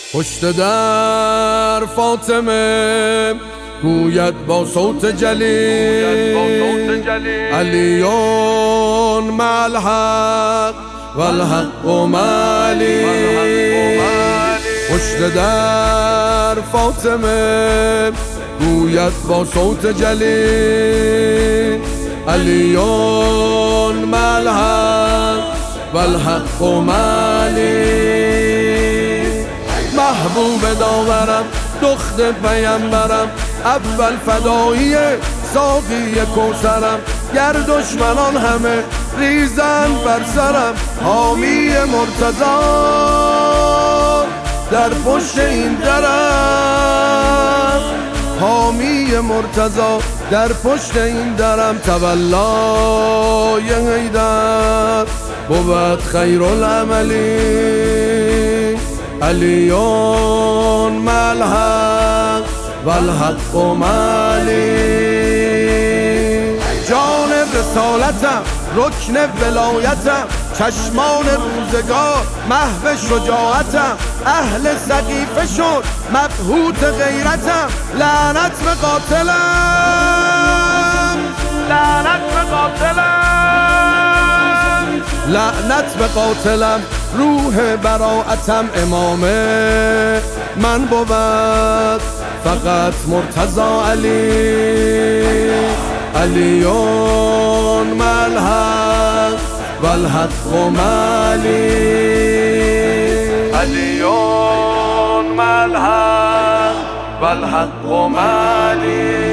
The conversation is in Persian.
پشت در فاطمه گوید با صوت جلی علیون مع الحق و الحق معلی. پشت در فاطمه گوید با صوت جلی علیون مع الحق و الحق معلی. محبوب داورم دخت پیمبرم اول فدایی ساقی کوثرم. گر دشمنان همه ریزن بر سرم حامی مرتضی در پشت این درم. حامی مرتضی در پشت این درم. تولای حیدر بود خیر العملی علیون مع الحق و الحق معلی. جان رسالتم رکن ولایتم چشمان روزگار محو شجاعتم. اهل سقیفه شد مبهوت غیرتم. لعنت به قاتلم لعنت به قاتلم لعنت به قاتلم. روح براعتم امام من بود فقط مرتضی علی علیون مع الحق و الحق معلی علیون مع الحق و الحق معلی.